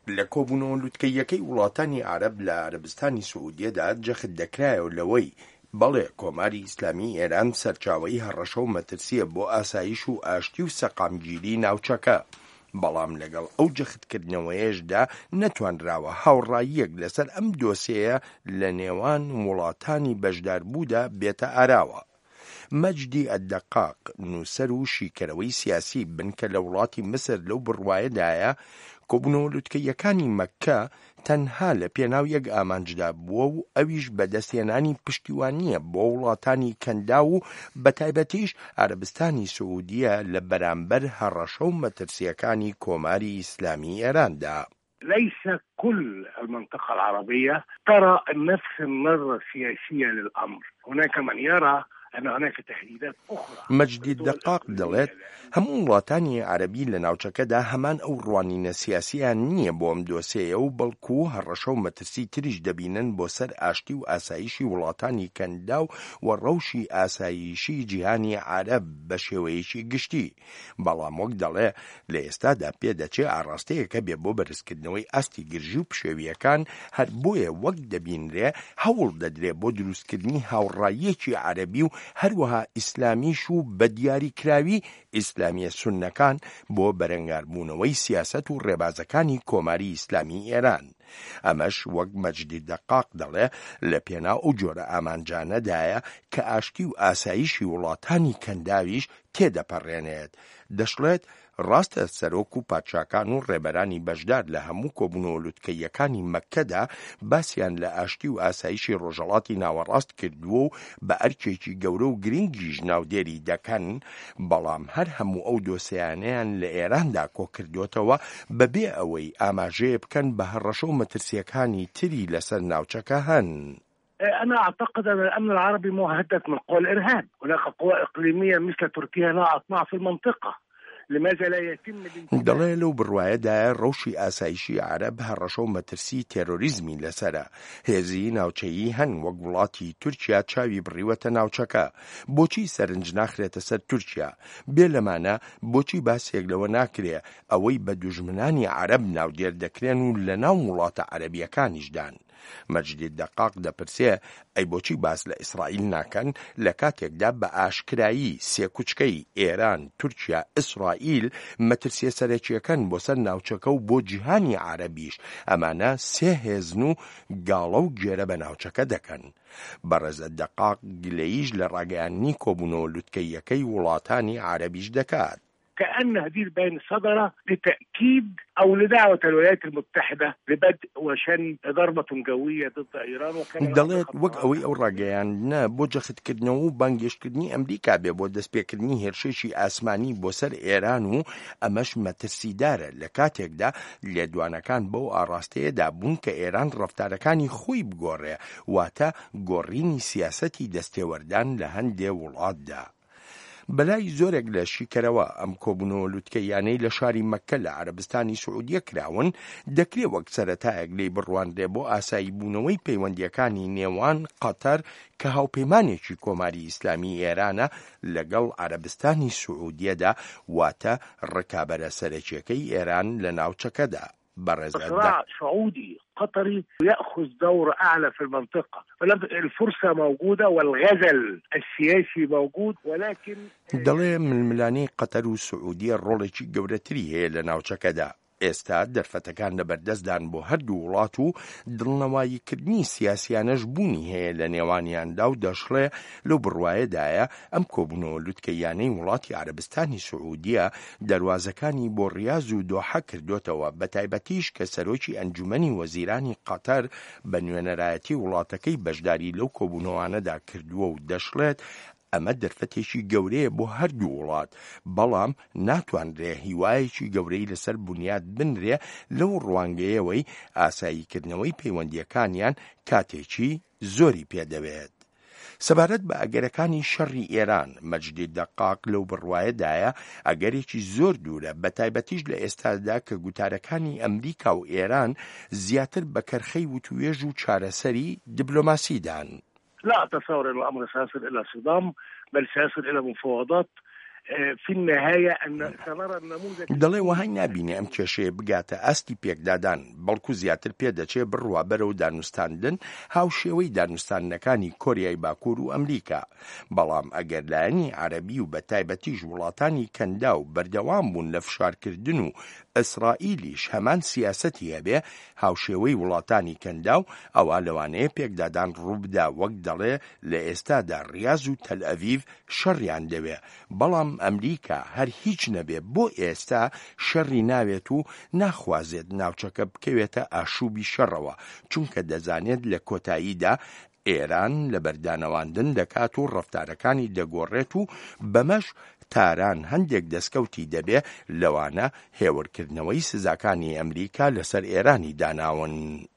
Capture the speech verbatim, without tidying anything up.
لە کۆبوونەوە لووتکەیەکەی وڵاتانی عەرەب لە عەرەبستانی سعودیەدا جەخت دەکرایەوە لەوەی بەڵێ کۆماری ئیسلامی ئێران سەرچاوەی هەڕەشە و مەترسیە بۆ ئاسایش و ئاشتی و سەقامگیری ناوچەکە. بەڵام لەگەڵ ئەو جەختکردنەوەیەشدا نەتوانراوە هاوڕاییەک لەسەر ئەم دۆسیەیە لە نێوان وڵاتانی بەشداربوودا بێتە ئاراوە. مەجدی ئەددەقاق نووسەر و شیکەرەوەی سیاسی بنکە لە وڵاتی مسر لەو بڕوایەدایە کۆبوونەوە لووتکەیەکانی مەککە تەنها لە پێناو یەک ئامانجدا بووە و ئەویش بەدەستێنانی پشتیوانیە بۆ وڵاتانی کەندا و بەتایبەتیش عەرەبستانی سعودیە لە بەرامبەر هەڕەشە و مەترسیەکانی کۆماری ئیسلامی ئێراندا. ليس كل المنطقة العربية ترى نفس النظرة السياسية للأمر. هناك من يرى أن هناك تهديدات أخرى. مەجدی ئەددەقاق دەڵێت هەموو وڵاتانی عەرەبی لە ناوچەکەدا هەمان ئەو ڕوانینە سیاسیان نییە بۆ ئەم دۆسەیە و بەڵکو هەڕەشە و مەترسی تریش دەبینن بۆ سەر ئاشتی و ئاسایشی وڵاتانی کەندا و ڕەوشی ئاسایشی جیهانی عەرەب بە شێوەیەکی گشتی. بەڵام وەک دەڵێ لە ئێستادا پێدەچێ ئاڕاستەیەکە بێ بۆ بەرزکردنەوەی ئاستی گرژی و پشێویەکان هەر بۆیە وەک دەبینرێ هەوڵ دەدرێ بۆ دروستکردنی هاوڕاییەکی عەرەبی و هەروەها ئیسلامیش و بە دیاریکراوی ئیسلامیە سوننەکان بۆ بەرەنگاربوونەوەی سیاسەت و ڕێبازەکانی کۆماری ئیسلامی ئێران. ئەمەش وەک مەجدی ئەددەقاق دەڵێ لە پێناو ئەو جۆرە ئامانجانەدایە کە ئاشتی و ئاسایشی وڵاتانی کەنداویش تێدەپەڕێنێت. دەشڵێت ڕاستە سەرۆک و پادشاکان و ڕێبەرانی بەشدار لە هەموو کۆبوونەوە لووتکەیەکانی مەککەدا باسییان لە ئاشتی و ئاسایشی ڕۆژهەڵاتی ناوەڕاست کردووە و بە ئەرکێکی گەورە و گرنگیش ناودێری دەکەن، بەڵام هەر هەموو ئەو دۆسیانەیان لە ئێراندا کۆ کردوتەوە بەبێ ئەوەی ئاماژەیە بکەن بە هەڕەشە و مەترسیەکانی تری لەسەر ناوچەکە هەن. أنا أعتقد أن الأمن العربي مهدد من قوى الإرهاب. هناك قوى إقليمية مثل تركيا لها أطماع في المنطقة. لماذا لا يتم دەڵێ لەو بڕوایەدایە ڕەوشی ئاسایشی عەرەب هەڕەشە و مەترسی تێرۆریزمی لەسەرە. هێزی ناوچەیی هەن وەک وڵاتی تورکیا چاوی بڕیوەتە ناوچەکە. بۆچی سەرنج ناخرێتە سەر تورکیا؟ بێ لەمانە بۆچی باسێک لەوە ناکرێ ئەوەی بە دوژمنانی عەرەب ناودێر دەکرێن و لە ناو وڵاتە عەرەبیەکانیشدان؟ مەجدی ئەددەقاق دەپرسێ ئەی بۆچی باس لە ئیسرائیل ناکەن لە کاتێکدا بە ئاشکرایی سێ کوچکەی ئێران، تورکیا، ئیسرائیل مەترسیە سەرەکیەکەن بۆ سەر ناوچەکە و بۆ جیهانی عەرەبیش. ئەمانە سێ هێزن و گاڵە و گێرە بە ناوچەکە دەکەن. بەڕێز ئەددەقاق گلەییش لە ڕاگەیاندنی کۆبوونەوە لووتکەیەکەی وڵاتانی عەرەبیش دەکات. كأن هذه البيان صدر لتأكيد أو لدعوة الولايات المتحدة لبدء وشن ضربة جوية ضد إيران. دەڵێت وەک ئەوەی ئەو ڕاگەیاندنە بۆ جەختکردنەوە و بانگێشکردنی ئەمریکا بێ بۆ دەستپێکردنی هێرشێکی ئاسمانی بۆ سەر ئێران و ئەمەش مەترسیدارە لە کاتێکدا لێدوانەکان بەو ئاڕاستەیەدا بوون کە ئێران ڕەفتارەکانی خۆی بگۆڕێ، واتە گۆڕینی سیاسەتی دەستێوەردان لە هەندێ وڵاتدا. بەلای زۆرێک لە شیکەرەوە ئەم کۆبوونەوە لووتکەیانەی لە شاری مەککە لە عەرەبستانی سعودیە کراون دەکرێت وەک سەرەتایەک لێی بڕواندرێ بۆ ئاسایی بوونەوەی پەیوەندیەکانی نێوان قەتەر کە هاوپەیمانێکی کۆماری ئیسلامی ئێرانە لەگەڵ عەرەبستانی سعودیەدا، واتە ڕکابەرە سەرەکیەکەی ئێران لە ناوچەکەدا. صراع سعودي قطري يأخذ دور أعلى في المنطقة، الفرصة موجودة والغزل السياسي موجود، ولكن دەڵێ ململانەی قەتەر و سعودیە ڕۆڵێکی گەورەتری هەیە لە ناوچەکەدا. ئێستا دەرفەتەکان لە بەردەستدان بۆ هەردوو وڵات و دڵنەواییکردنی سیاسیانەش بوونی هەیە لە نێوانیاندا و دەشڵێ لەو بڕوایەدایە ئەم کۆبوونەوە لووتکەیانەی وڵاتی عەرەبستانی سعودیە دەواازەکانی بۆ ڕیاض و دۆحە کردوتەوە، بە تایبەتیش کە سەرۆکی ئەنجومەنی وەزیرانی قەتەر بە نوێنەرایەتی وڵاتەکەی بەشداری لەو کۆبوونەوانەدا کردووە و دەشڵێت ئەمە دەرفەتێکی گەورەیە بۆ هەردوو وڵات، بەڵام ناتوانرێ هیوایەکی گەورەی لەسەر بنیاد بنرێ لەو ڕوانگەیەوەی ئاساییکردنەوەی پەیوەندیەکانیان کاتێکی زۆری پێدەوێت. سەبارەت بە ئەگەرەکانی شەڕی ئێران، مەجدی ئەددەقاق لەو بڕوایەدایە ئەگەرێکی زۆر دوورە، بە تایبەتیش لە ئێستادا کە گوتارەکانی ئەمریکا و ئێران زیاتر بە کەرخەی وتوێژ و چارەسەری دیبلۆماسیدان. لا أتصور أن الأمر سيصل إلى صدام، بل سيصل إلى مفاوضات في النهاية أن سنرى النموذج دەڵێ وهای نابینێ ئەم کێشەیە بگاتە ئەستی پێکدادان بەڵکو زیاتر پێدەچێ بڕوا بەرەو دانوستاندن هاوشێوەی دانوستانەکانی کۆریای باکوور و ئەمریکا. بەڵام ئەگەر لایەنی عەرەبی و بە تایبەتیش وڵاتانی کەندا و بەردەوام بوون لە فشارکردن و ئیسرائیلیش هەمان سیاسەتی هەبێ هاوشێوەی وڵاتانی کەندا و ئەوە لەوانەیە پێکدادان ڕووبدا وەک دەڵێ لە ئێستادا ڕیاض و تەل ئەڤیڤ شەڕیان دەوێ. بەڵام ئەمریکا هەر هیچ نەبێ بۆ ئێستا شەڕی ناوێت و ناخوازێت ناوچەکە بکەوێتە ئاشوبی شەڕەوە، چونکە دەزانێت لە کۆتاییدا ئێران لە بەردانەواندن دەکات و ڕەفتارەکانی دەگۆڕێت و بەمەش تاران هەندێک دەستکەوتی دەبێ لەوانە هێورکردنەوەی سزاکانی ئەمریکا لەسەر ئێرانی داناون.